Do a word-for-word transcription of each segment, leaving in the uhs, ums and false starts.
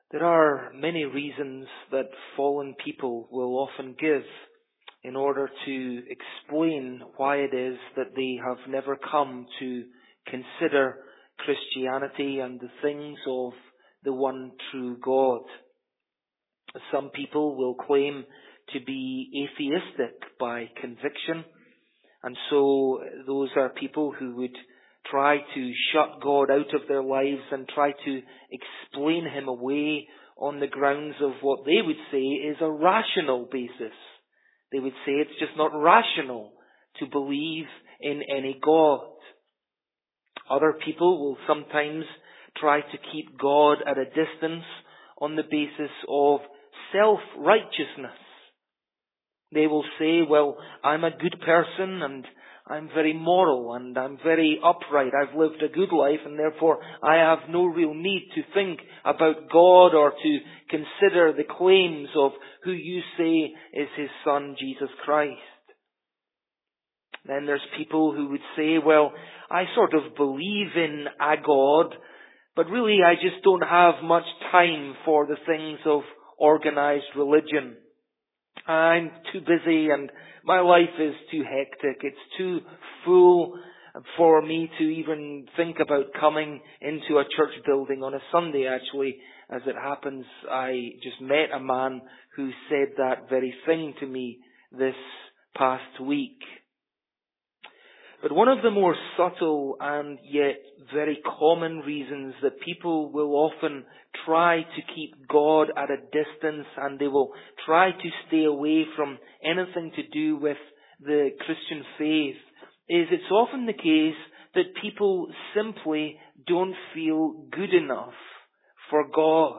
There are many reasons that fallen people will often give in order to explain why it is that they have never come to consider Christianity and the things of the one true God. Some people will claim to be atheistic by conviction, and so those are people who would try to shut God out of their lives and try to explain him away on the grounds of what they would say is a rational basis. They would say it's just not rational to believe in any God. Other people will sometimes try to keep God at a distance on the basis of self-righteousness. They will say, well, I'm a good person and I'm very moral and I'm very upright. I've lived a good life and therefore I have no real need to think about God or to consider the claims of who you say is his son, Jesus Christ. Then there's people who would say, well, I sort of believe in a God, but really I just don't have much time for the things of organized religion. I'm too busy and my life is too hectic. It's too full for me to even think about coming into a church building on a Sunday. Actually, as it happens, I just met a man who said that very thing to me this past week. But one of the more subtle and yet very common reasons that people will often try to keep God at a distance and they will try to stay away from anything to do with the Christian faith is it's often the case that people simply don't feel good enough for God.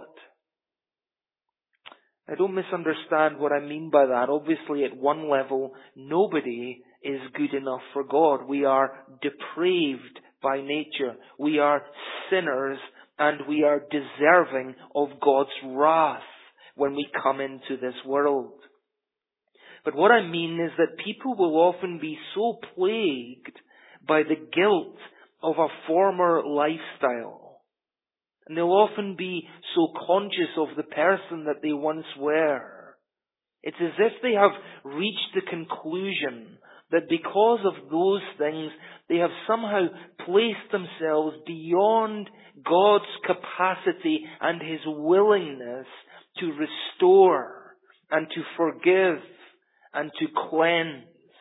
Now, don't misunderstand what I mean by that. Obviously, at one level, nobody is good enough for God. We are depraved by nature. We are sinners and we are deserving of God's wrath when we come into this world. But what I mean is that people will often be so plagued by the guilt of a former lifestyle. And they'll often be so conscious of the person that they once were. It's as if they have reached the conclusion that because of those things, they have somehow placed themselves beyond God's capacity and his willingness to restore and to forgive and to cleanse.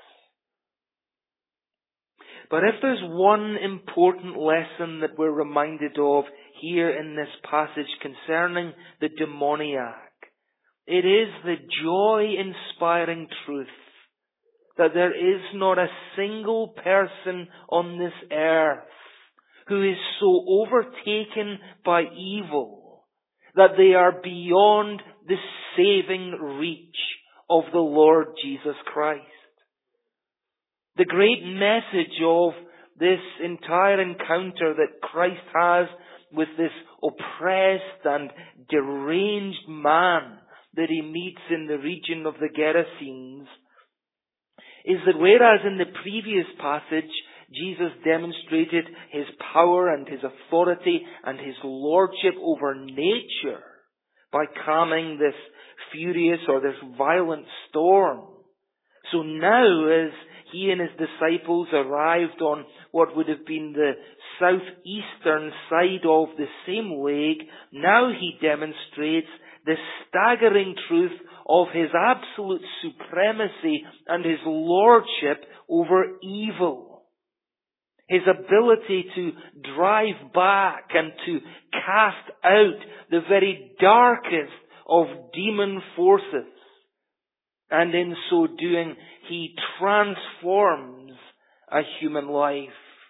But if there's one important lesson that we're reminded of here in this passage concerning the demoniac, it is the joy-inspiring truth that there is not a single person on this earth who is so overtaken by evil that they are beyond the saving reach of the Lord Jesus Christ. The great message of this entire encounter that Christ has with this oppressed and deranged man that he meets in the region of the Gerasenes is that whereas in the previous passage Jesus demonstrated his power and his authority and his lordship over nature by calming this furious or this violent storm, so now as he and his disciples arrived on what would have been the southeastern side of the same lake, now he demonstrates the staggering truth of his absolute supremacy and his lordship over evil. His ability to drive back and to cast out the very darkest of demon forces. And in so doing, he transforms a human life.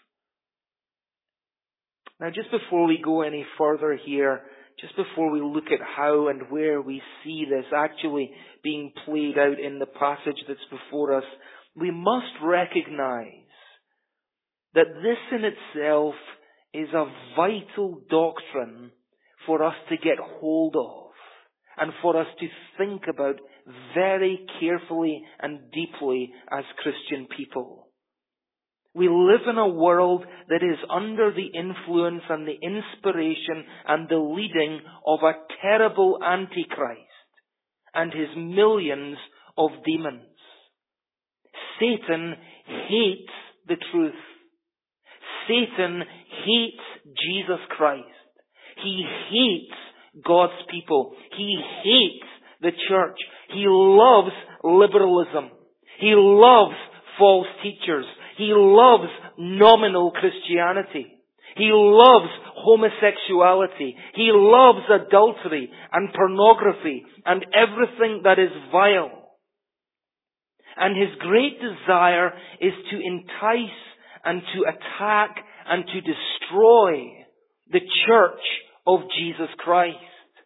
Now, just before we go any further here, just before we look at how and where we see this actually being played out in the passage that's before us, we must recognize that this in itself is a vital doctrine for us to get hold of and for us to think about very carefully and deeply as Christian people. We live in a world that is under the influence and the inspiration and the leading of a terrible Antichrist and his millions of demons. Satan hates the truth. Satan hates Jesus Christ. He hates God's people. He hates the church. He loves liberalism. He loves false teachers. He loves nominal Christianity. He loves homosexuality. He loves adultery and pornography and everything that is vile. And his great desire is to entice and to attack and to destroy the church of Jesus Christ.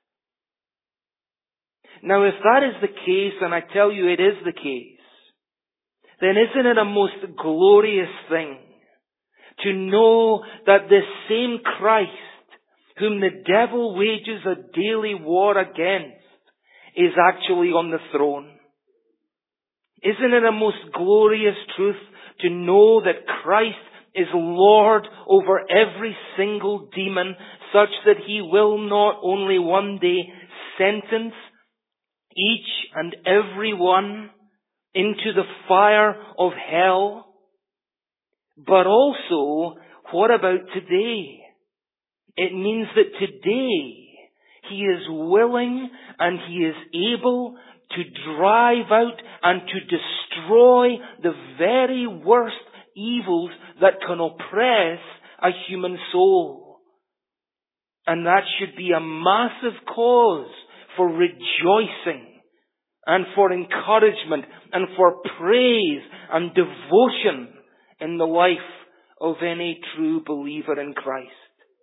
Now, if that is the case, and I tell you it is the case, then isn't it a most glorious thing to know that this same Christ, whom the devil wages a daily war against, is actually on the throne? Isn't it a most glorious truth to know that Christ is Lord over every single demon, such that he will not only one day sentence each and every one into the fire of hell, but also, what about today? It means that today he is willing and he is able to drive out and to destroy the very worst evils that can oppress a human soul. And that should be a massive cause for rejoicing and for encouragement and for praise and devotion in the life of any true believer in Christ.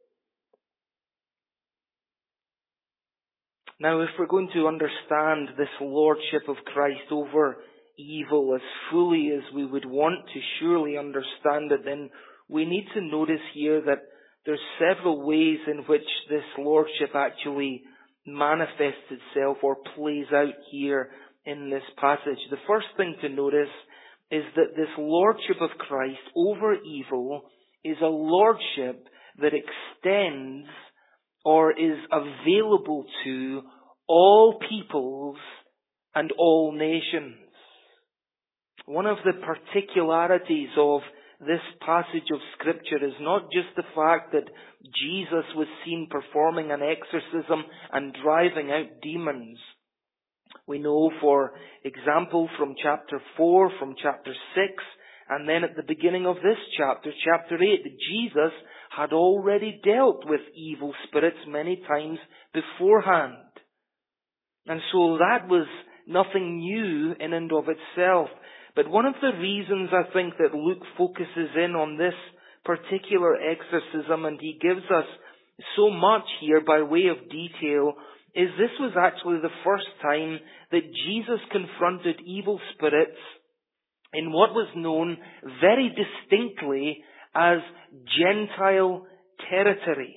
Now, if we're going to understand this lordship of Christ over evil as fully as we would want to surely understand it, then we need to notice here that there's several ways in which this lordship actually manifests itself or plays out here in this passage. The first thing to notice is that this lordship of Christ over evil is a lordship that extends or is available to all peoples and all nations. One of the particularities of this passage of Scripture is not just the fact that Jesus was seen performing an exorcism and driving out demons. We know, for example, from chapter four, from chapter six, and then at the beginning of this chapter, chapter eight, that Jesus had already dealt with evil spirits many times beforehand. And so that was nothing new in and of itself. But one of the reasons I think that Luke focuses in on this particular exorcism, and he gives us so much here by way of detail, is this was actually the first time that Jesus confronted evil spirits in what was known very distinctly as Gentile territory.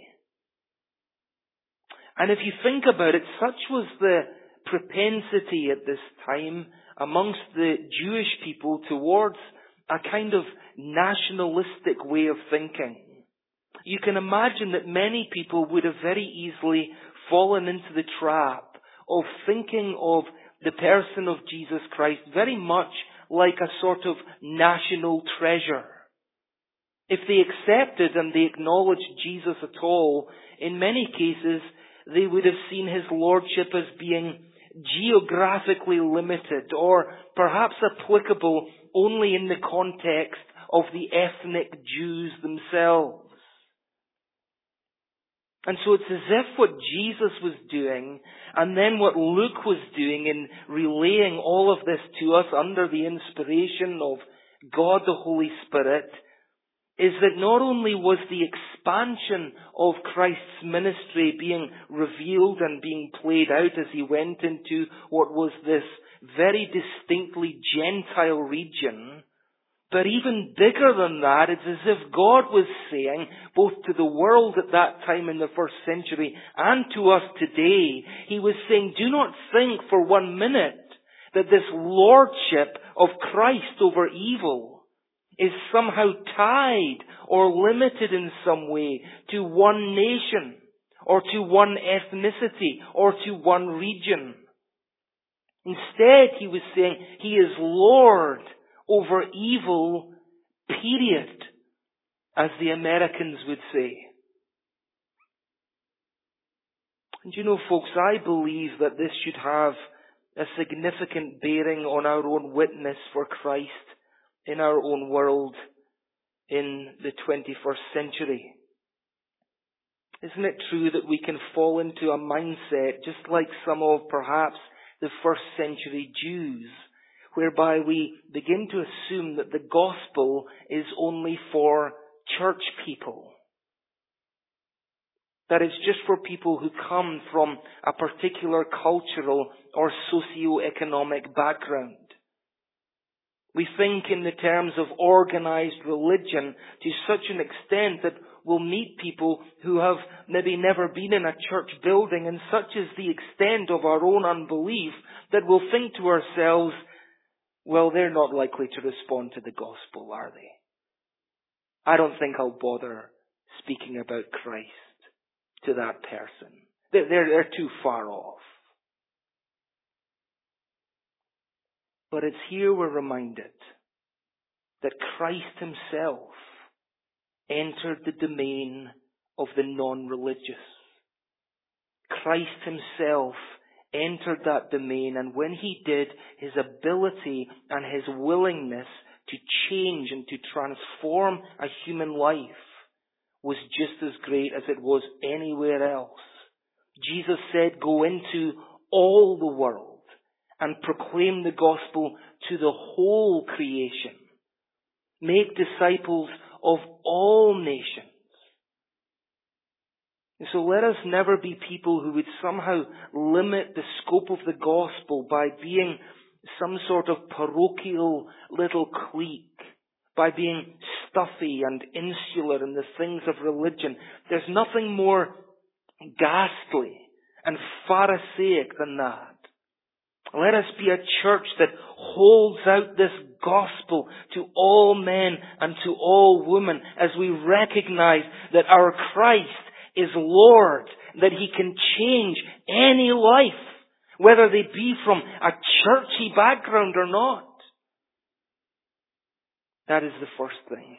And if you think about it, such was the propensity at this time amongst the Jewish people towards a kind of nationalistic way of thinking. You can imagine that many people would have very easily fallen into the trap of thinking of the person of Jesus Christ very much like a sort of national treasure. If they accepted and they acknowledged Jesus at all, in many cases they would have seen his lordship as being geographically limited or perhaps applicable only in the context of the ethnic Jews themselves. And so it's as if what Jesus was doing and then what Luke was doing in relaying all of this to us under the inspiration of God the Holy Spirit is that not only was the expansion of Christ's ministry being revealed and being played out as he went into what was this very distinctly Gentile region, but even bigger than that, it's as if God was saying, both to the world at that time in the first century and to us today, he was saying, do not think for one minute that this lordship of Christ over evil is somehow tied or limited in some way to one nation or to one ethnicity or to one region. Instead, he was saying he is Lord over evil, period, as the Americans would say. And you know, folks, I believe that this should have a significant bearing on our own witness for Christ in our own world in the twenty-first century. Isn't it true that we can fall into a mindset just like some of perhaps the first century Jews, whereby we begin to assume that the gospel is only for church people? That it's just for people who come from a particular cultural or socio-economic background. We think in the terms of organized religion to such an extent that we'll meet people who have maybe never been in a church building, and such is the extent of our own unbelief that we'll think to ourselves, well, they're not likely to respond to the gospel, are they? I don't think I'll bother speaking about Christ to that person. They're, they're, they're too far off. But it's here we're reminded that Christ himself entered the domain of the non-religious. Christ himself entered that domain, and when he did, his ability and his willingness to change and to transform a human life was just as great as it was anywhere else. Jesus said, "Go into all the world and proclaim the gospel to the whole creation. Make disciples of all nations." And so let us never be people who would somehow limit the scope of the gospel by being some sort of parochial little clique, by being stuffy and insular in the things of religion. There's nothing more ghastly and Pharisaic than that. Let us be a church that holds out this gospel to all men and to all women as we recognize that our Christ is Lord, that he can change any life, whether they be from a churchy background or not. That is the first thing.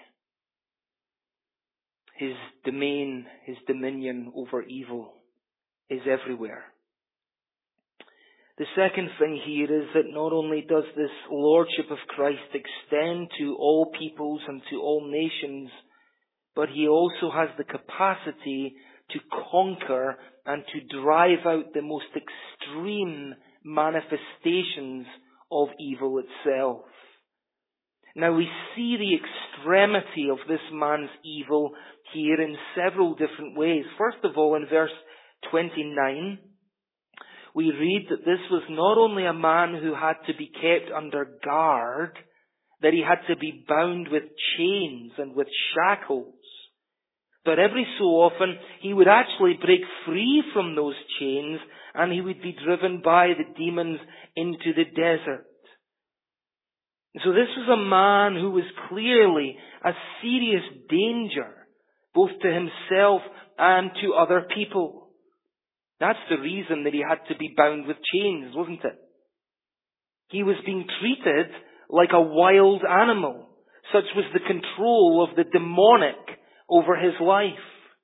His domain, his dominion over evil is everywhere. The second thing here is that not only does this lordship of Christ extend to all peoples and to all nations, but he also has the capacity to conquer and to drive out the most extreme manifestations of evil itself. Now we see the extremity of this man's evil here in several different ways. First of all, in verse twenty-nine, we read that this was not only a man who had to be kept under guard, that he had to be bound with chains and with shackles, but every so often he would actually break free from those chains and he would be driven by the demons into the desert. So this was a man who was clearly a serious danger, both to himself and to other people. That's the reason that he had to be bound with chains, wasn't it? He was being treated like a wild animal. Such was the control of the demonic over his life.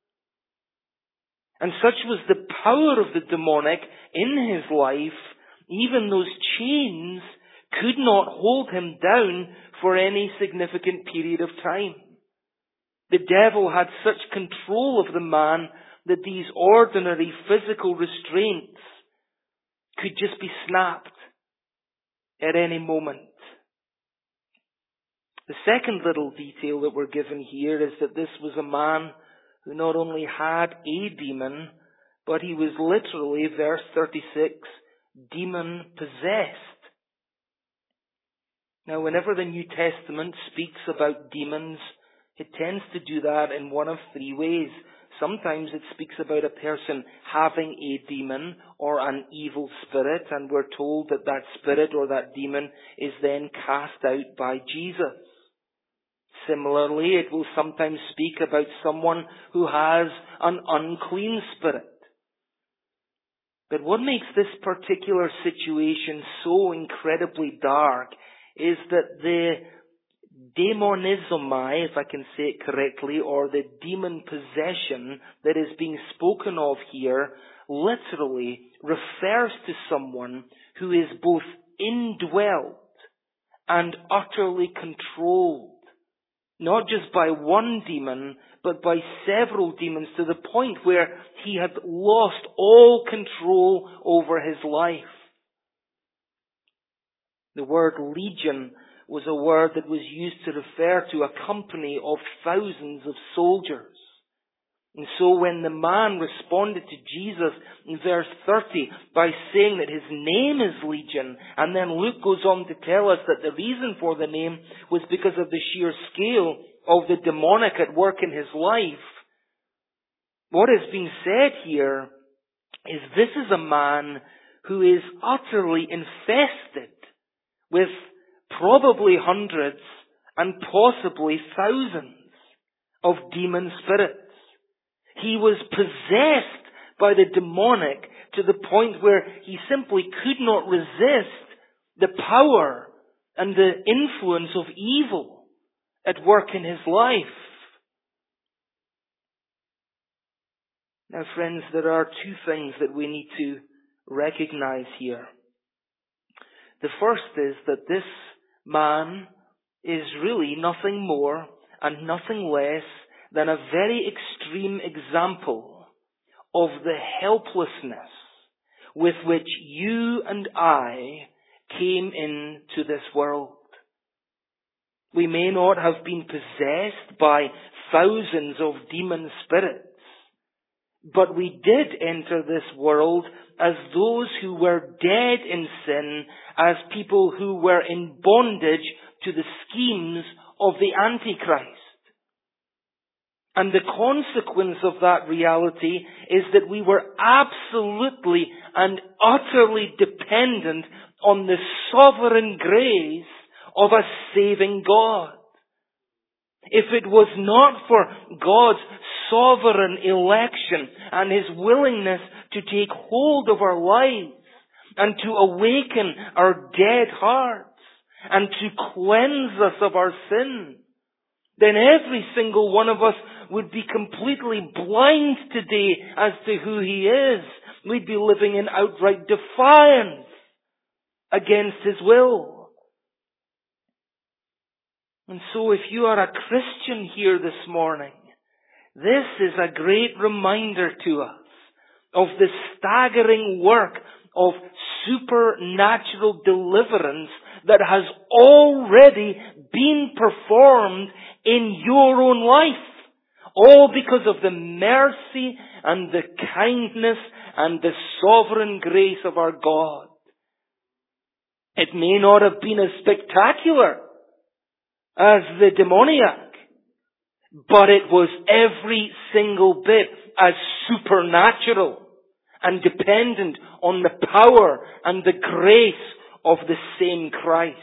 And such was the power of the demonic in his life, even those chains could not hold him down for any significant period of time. The devil had such control of the man that these ordinary physical restraints could just be snapped at any moment. The second little detail that we're given here is that this was a man who not only had a demon, but he was literally, verse thirty-six, demon-possessed. Now, whenever the New Testament speaks about demons, it tends to do that in one of three ways. Sometimes it speaks about a person having a demon or an evil spirit, and we're told that that spirit or that demon is then cast out by Jesus. Similarly, it will sometimes speak about someone who has an unclean spirit. But what makes this particular situation so incredibly dark is that the demonizomai, if I can say it correctly, or the demon possession that is being spoken of here, literally refers to someone who is both indwelt and utterly controlled. Not just by one demon, but by several demons, to the point where he had lost all control over his life. The word legion was a word that was used to refer to a company of thousands of soldiers. And so when the man responded to Jesus in verse thirty by saying that his name is Legion, and then Luke goes on to tell us that the reason for the name was because of the sheer scale of the demonic at work in his life, what is being said here is this is a man who is utterly infested with probably hundreds and possibly thousands of demon spirits. He was possessed by the demonic to the point where he simply could not resist the power and the influence of evil at work in his life. Now, friends, there are two things that we need to recognize here. The first is that this man is really nothing more and nothing less than a very extreme example of the helplessness with which you and I came into this world. We may not have been possessed by thousands of demon spirits, but we did enter this world as those who were dead in sin, as people who were in bondage to the schemes of the Antichrist. And the consequence of that reality is that we were absolutely and utterly dependent on the sovereign grace of a saving God. If it was not for God's sovereign election and His willingness to take hold of our lives and to awaken our dead hearts and to cleanse us of our sin, then every single one of us would be completely blind today as to who He is. We'd be living in outright defiance against His will. And so if you are a Christian here this morning, this is a great reminder to us of the staggering work of supernatural deliverance that has already been performed in your own life. All because of the mercy and the kindness and the sovereign grace of our God. It may not have been as spectacular as the demoniac, but it was every single bit as supernatural and dependent on the power and the grace of the same Christ.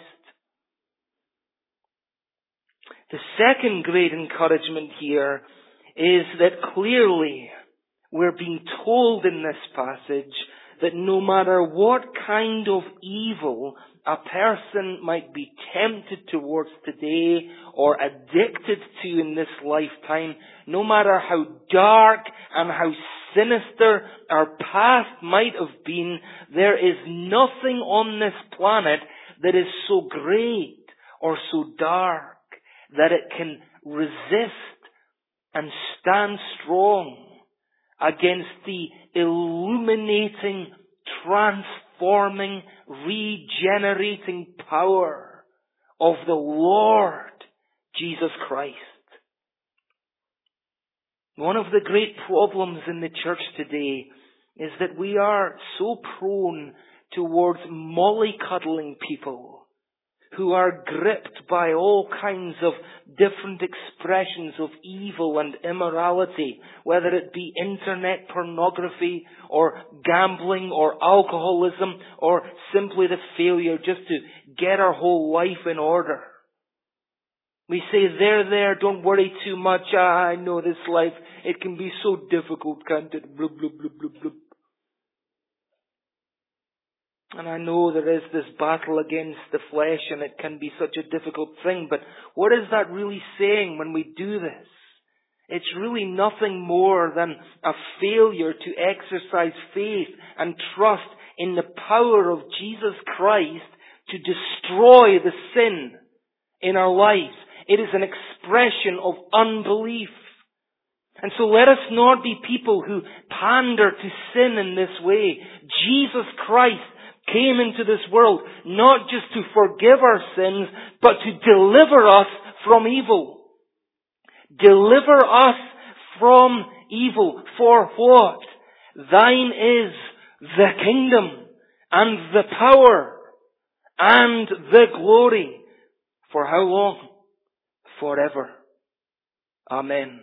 The second great encouragement here is that clearly we're being told in this passage that no matter what kind of evil a person might be tempted towards today or addicted to in this lifetime, no matter how dark and how sinister our past might have been, there is nothing on this planet that is so great or so dark that it can resist and stand strong against the illuminating, transforming, regenerating power of the Lord Jesus Christ. One of the great problems in the church today is that we are so prone towards mollycoddling people who are gripped by all kinds of different expressions of evil and immorality, whether it be internet pornography or gambling or alcoholism or simply the failure just to get our whole life in order. We say, there, there, don't worry too much. Ah, I know this life, it can be so difficult, can't it? Blub, blub, blub, blub, blub. And I know there is this battle against the flesh and it can be such a difficult thing, but what is that really saying when we do this? It's really nothing more than a failure to exercise faith and trust in the power of Jesus Christ to destroy the sin in our lives. It is an expression of unbelief. And so let us not be people who pander to sin in this way. Jesus Christ came into this world not just to forgive our sins, but to deliver us from evil. Deliver us from evil. For what? Thine is the kingdom and the power and the glory. For how long? Forever. Amen.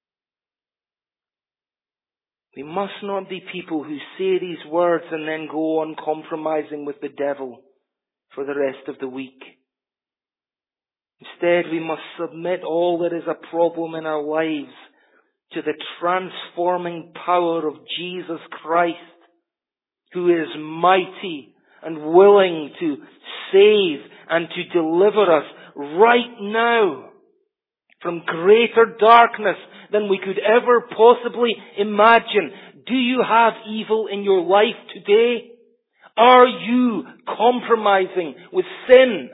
We must not be people who say these words and then go on compromising with the devil for the rest of the week. Instead, we must submit all that is a problem in our lives to the transforming power of Jesus Christ, who is mighty and willing to save and to deliver us right now from greater darkness than we could ever possibly imagine. Do you have evil in your life today? Are you compromising with sin?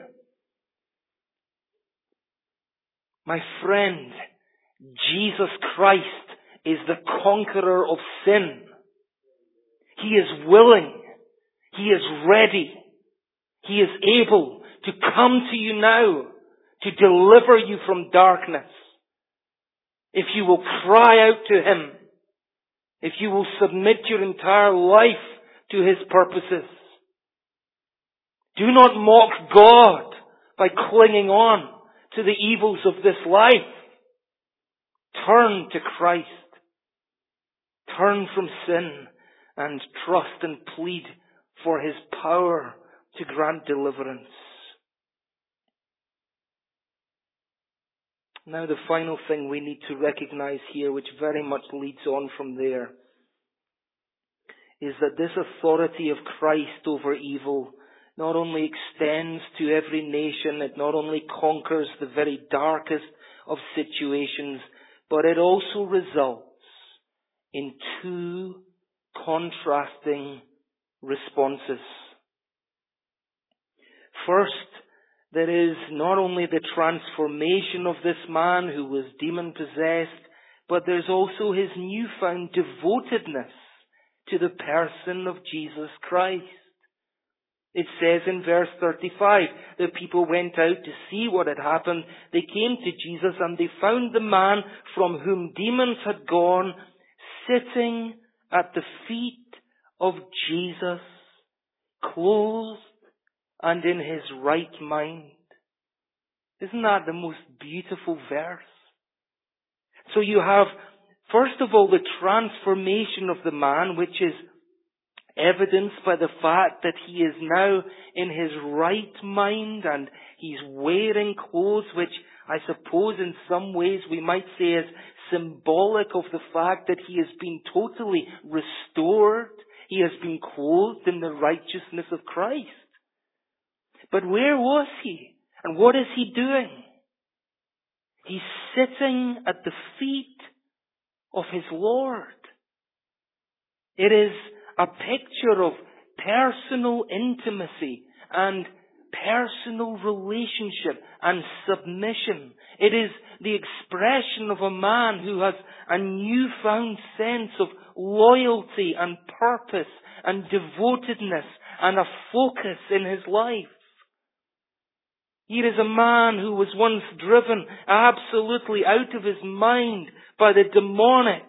My friend, Jesus Christ is the conqueror of sin. He is willing. He is ready. He is able to come to you now to deliver you from darkness. If you will cry out to Him, if you will submit your entire life to His purposes. Do not mock God by clinging on to the evils of this life. Turn to Christ. Turn from sin and trust and plead for His power to grant deliverance. Now the final thing we need to recognize here, which very much leads on from there, is that this authority of Christ over evil not only extends to every nation, it not only conquers the very darkest of situations, but it also results in two contrasting responses. First, there is not only the transformation of this man who was demon-possessed, but there's also his newfound devotedness to the person of Jesus Christ. It says in verse thirty-five, the people went out to see what had happened. They came to Jesus and they found the man from whom demons had gone sitting at the feet of Jesus, clothed and in his right mind. Isn't that the most beautiful verse? So you have, first of all, the transformation of the man, which is evidenced by the fact that he is now in his right mind and he's wearing clothes which I suppose in some ways we might say is symbolic of the fact that he has been totally restored. He has been clothed in the righteousness of Christ. But where was he? And what is he doing? He's sitting at the feet of his Lord. It is a picture of personal intimacy and personal relationship and submission. It is the expression of a man who has a newfound sense of loyalty and purpose and devotedness and a focus in his life. Here is a man who was once driven absolutely out of his mind by the demonic.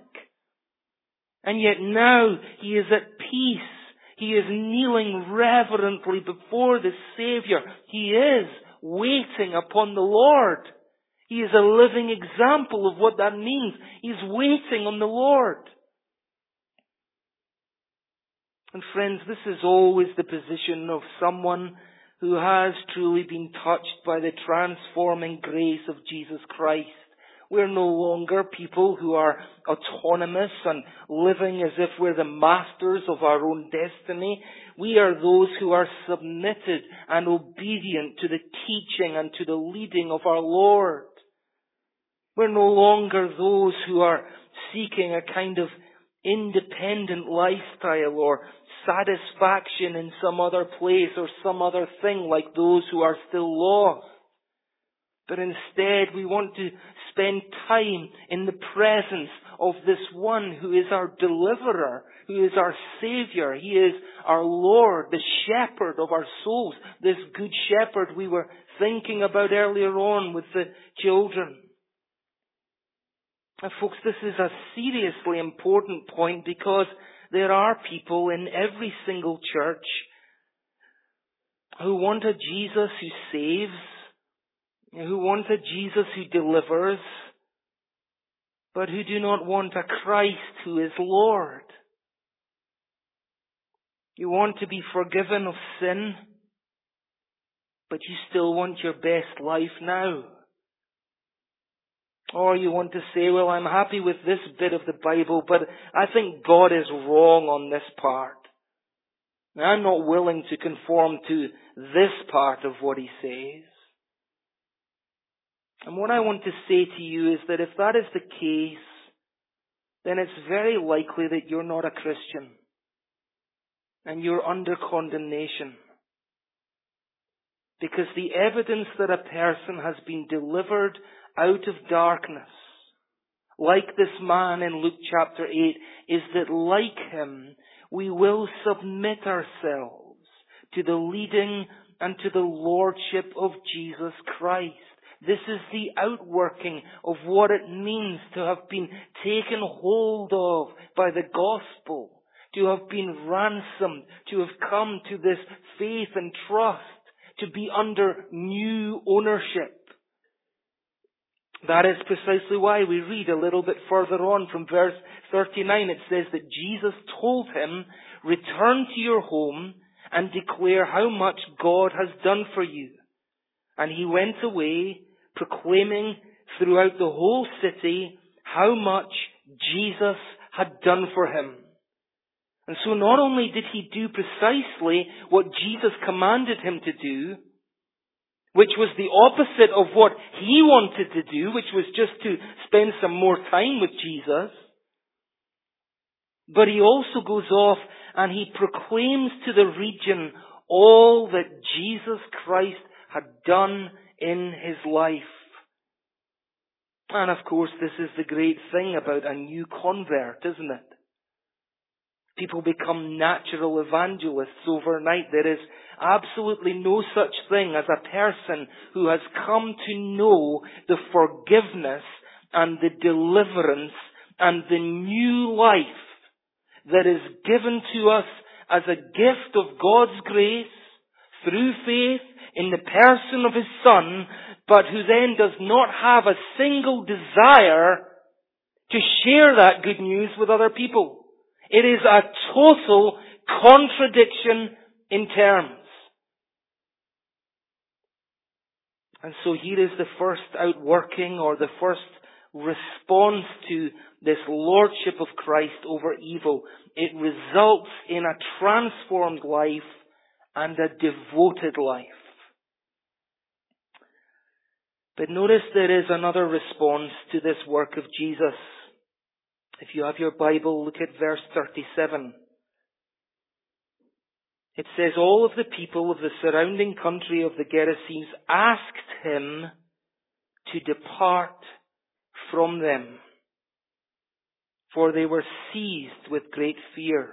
And yet now he is at peace. He is kneeling reverently before the Savior. He is waiting upon the Lord. He is a living example of what that means. He is waiting on the Lord. And friends, this is always the position of someone who has truly been touched by the transforming grace of Jesus Christ. We're no longer people who are autonomous and living as if we're the masters of our own destiny. We are those who are submitted and obedient to the teaching and to the leading of our Lord. We're no longer those who are seeking a kind of independent lifestyle or satisfaction in some other place or some other thing like those who are still lost. But instead we want to spend time in the presence of this one who is our deliverer, who is our Savior. He is our Lord, the shepherd of our souls, this good shepherd we were thinking about earlier on with the children. And folks, this is a seriously important point because there are people in every single church who want a Jesus who saves, who want a Jesus who delivers, but who do not want a Christ who is Lord. You want to be forgiven of sin, but you still want your best life now. Or you want to say, well, I'm happy with this bit of the Bible, but I think God is wrong on this part. I'm not willing to conform to this part of what He says. And what I want to say to you is that if that is the case, then it's very likely that you're not a Christian and you're under condemnation. Because the evidence that a person has been delivered out of darkness, like this man in Luke chapter eight, is that like him, we will submit ourselves to the leading and to the lordship of Jesus Christ. This is the outworking of what it means to have been taken hold of by the gospel, to have been ransomed, to have come to this faith and trust, to be under new ownership. That is precisely why we read a little bit further on from verse thirty-nine. It says that Jesus told him, "Return to your home and declare how much God has done for you." And he went away, proclaiming throughout the whole city how much Jesus had done for him. And so not only did he do precisely what Jesus commanded him to do, which was the opposite of what he wanted to do, which was just to spend some more time with Jesus, but he also goes off and he proclaims to the region all that Jesus Christ had done in his life. And of course, this is the great thing about a new convert, isn't it? People become natural evangelists overnight. There is absolutely no such thing as a person who has come to know the forgiveness and the deliverance and the new life that is given to us as a gift of God's grace through faith in the person of His Son, but who then does not have a single desire to share that good news with other people. It is a total contradiction in terms. And so here is the first outworking or the first response to this lordship of Christ over evil. It results in a transformed life and a devoted life. But notice there is another response to this work of Jesus. If you have your Bible, look at verse thirty-seven. It says, all of the people of the surrounding country of the Gerasenes asked him to depart from them, for they were seized with great fear.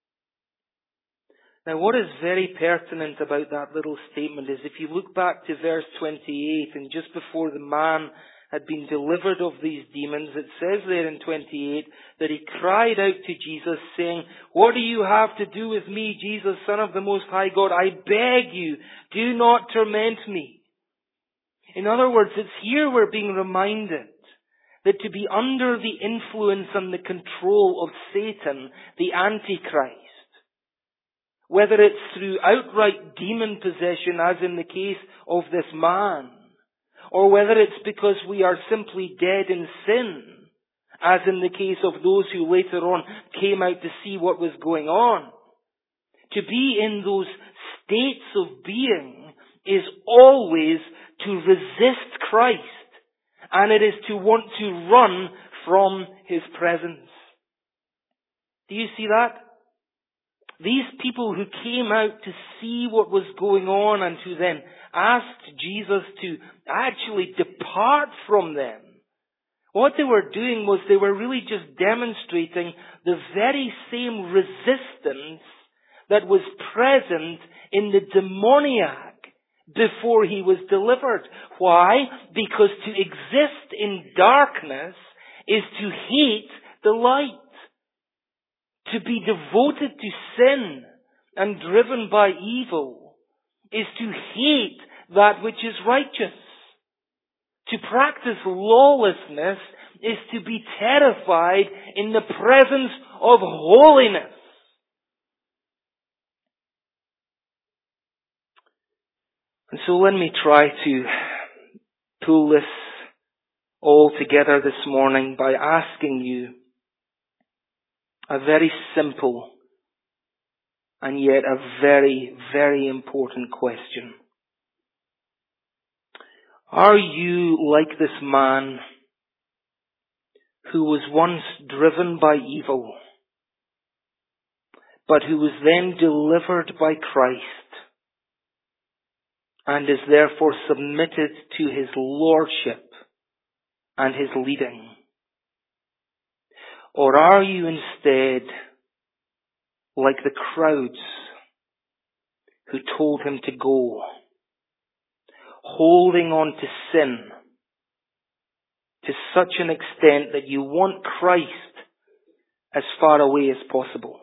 Now, what is very pertinent about that little statement is if you look back to verse twenty-eight, and just before the man had been delivered of these demons, it says there in twenty-eight that he cried out to Jesus saying, "What do you have to do with me, Jesus, Son of the Most High God? I beg you, do not torment me." In other words, it's here we're being reminded that to be under the influence and the control of Satan, the Antichrist, whether it's through outright demon possession, as in the case of this man, or whether it's because we are simply dead in sin, as in the case of those who later on came out to see what was going on. To be in those states of being is always to resist Christ, and it is to want to run from His presence. Do you see that? These people who came out to see what was going on and who then asked Jesus to actually depart from them, what they were doing was they were really just demonstrating the very same resistance that was present in the demoniac before he was delivered. Why? Because to exist in darkness is to hate the light. To be devoted to sin and driven by evil is to hate that which is righteous. To practice lawlessness is to be terrified in the presence of holiness. And so let me try to pull this all together this morning by asking you a very simple and yet a very, very important question. Are you like this man who was once driven by evil, but who was then delivered by Christ and is therefore submitted to His lordship and His leading? Or are you instead like the crowds who told him to go, holding on to sin to such an extent that you want Christ as far away as possible?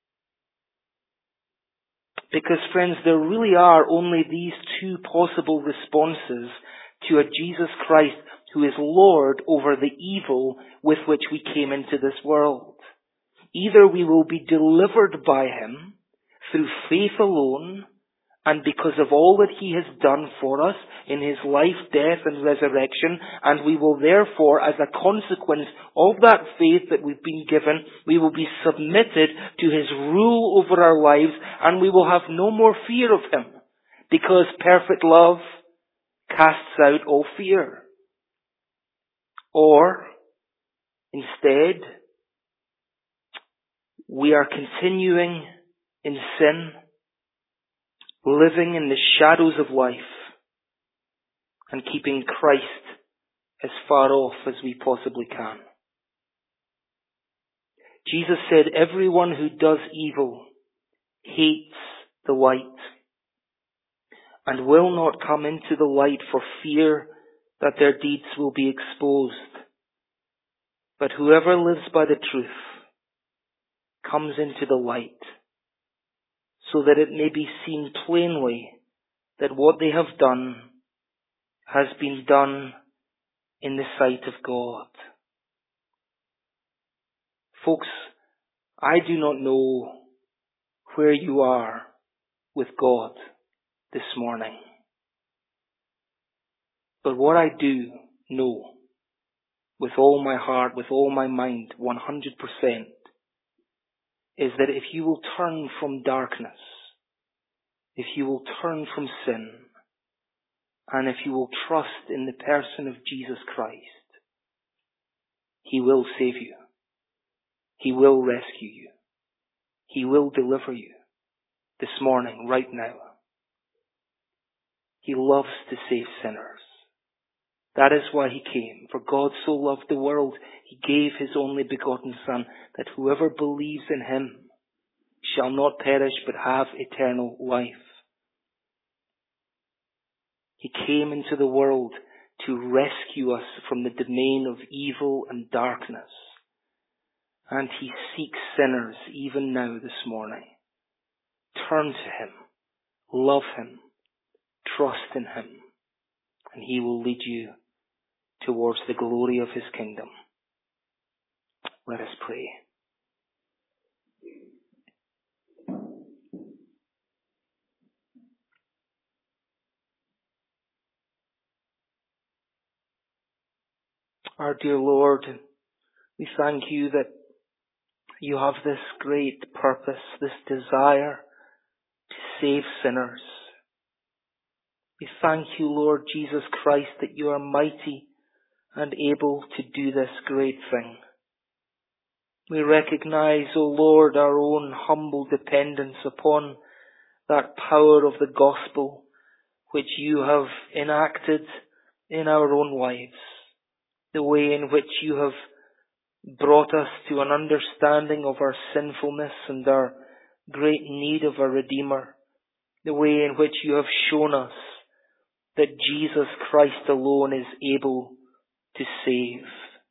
Because, friends, there really are only these two possible responses to a Jesus Christ who is Lord over the evil with which we came into this world. Either we will be delivered by Him through faith alone, and because of all that He has done for us in His life, death and resurrection, and we will therefore, as a consequence of that faith that we've been given, we will be submitted to His rule over our lives, and we will have no more fear of Him, because perfect love casts out all fear. Or, instead, we are continuing in sin, living in the shadows of life, and keeping Christ as far off as we possibly can. Jesus said, everyone who does evil hates the light and will not come into the light for fear that their deeds will be exposed. But whoever lives by the truth comes into the light, so that it may be seen plainly that what they have done has been done in the sight of God. Folks, I do not know where you are with God this morning. But what I do know, with all my heart, with all my mind, one hundred percent, is that if you will turn from darkness, if you will turn from sin, and if you will trust in the person of Jesus Christ, He will save you. He will rescue you. He will deliver you this morning, right now. He loves to save sinners. That is why He came. For God so loved the world, He gave His only begotten Son, that whoever believes in Him shall not perish but have eternal life. He came into the world to rescue us from the domain of evil and darkness. And He seeks sinners even now this morning. Turn to Him, love Him, trust in Him, and He will lead you towards the glory of His kingdom. Let us pray. Our dear Lord, we thank you that you have this great purpose, this desire to save sinners. We thank you, Lord Jesus Christ, that you are mighty and able to do this great thing. We recognize, O Lord, our own humble dependence upon that power of the gospel which you have enacted in our own lives, the way in which you have brought us to an understanding of our sinfulness and our great need of a Redeemer, the way in which you have shown us that Jesus Christ alone is able to save.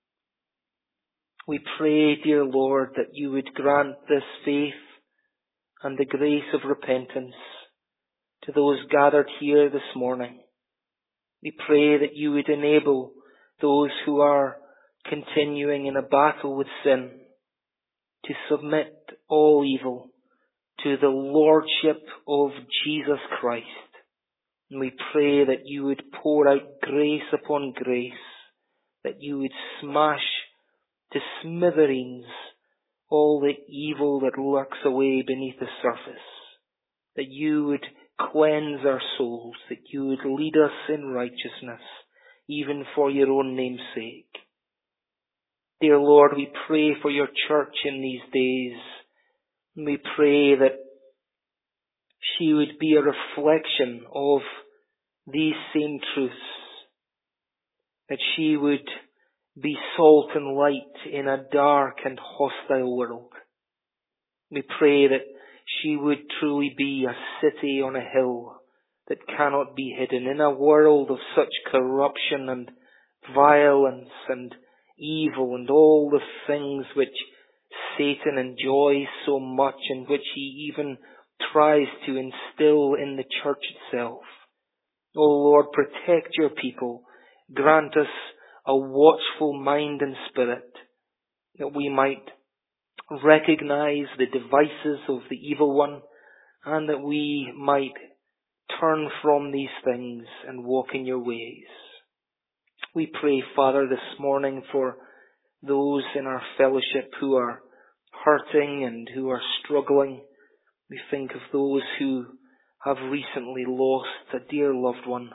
We pray, dear Lord, that you would grant this faith and the grace of repentance to those gathered here this morning. We pray that you would enable those who are continuing in a battle with sin to submit all evil to the Lordship of Jesus Christ. And we pray that you would pour out grace upon grace, that you would smash to smithereens all the evil that lurks away beneath the surface, that you would cleanse our souls, that you would lead us in righteousness, even for your own name's sake. Dear Lord, we pray for your church in these days. We pray that she would be a reflection of these same truths, that she would be salt and light in a dark and hostile world. We pray that she would truly be a city on a hill that cannot be hidden in a world of such corruption and violence and evil and all the things which Satan enjoys so much and which he even tries to instill in the church itself. O Lord, protect your people. Grant us a watchful mind and spirit, that we might recognize the devices of the evil one, and that we might turn from these things and walk in your ways. We pray, Father, this morning for those in our fellowship who are hurting and who are struggling. We think of those who have recently lost a dear loved one.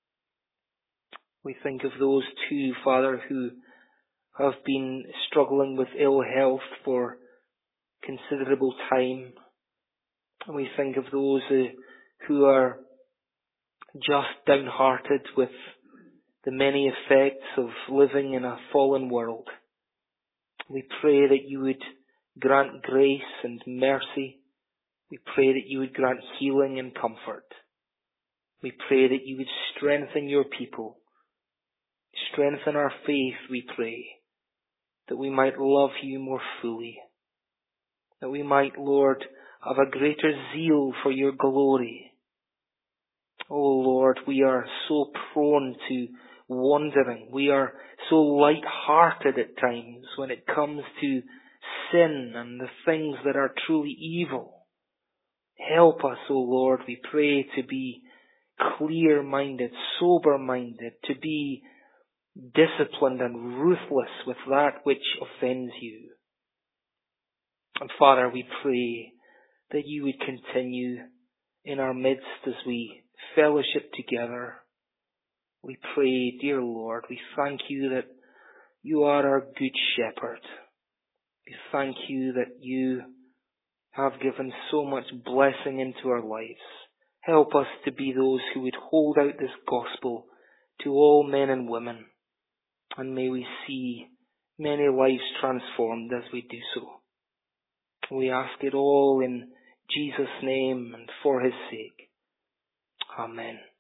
We think of those too, Father, who have been struggling with ill health for considerable time. And we think of those uh, who are just downhearted with the many effects of living in a fallen world. We pray that you would grant grace and mercy. We pray that you would grant healing and comfort. We pray that you would strengthen your people. Strengthen our faith, we pray, that we might love you more fully, that we might, Lord, have a greater zeal for your glory. Oh Lord, we are so prone to wandering. We are so light-hearted at times when it comes to sin and the things that are truly evil. Help us, O Lord, we pray, to be clear-minded, sober-minded, to be disciplined and ruthless with that which offends you. And Father, we pray that you would continue in our midst as we fellowship together. We pray, dear Lord, we thank you that you are our good shepherd. We thank you that you have given so much blessing into our lives. Help us to be those who would hold out this gospel to all men and women. And may we see many lives transformed as we do so. We ask it all in Jesus' name and for his sake. Amen.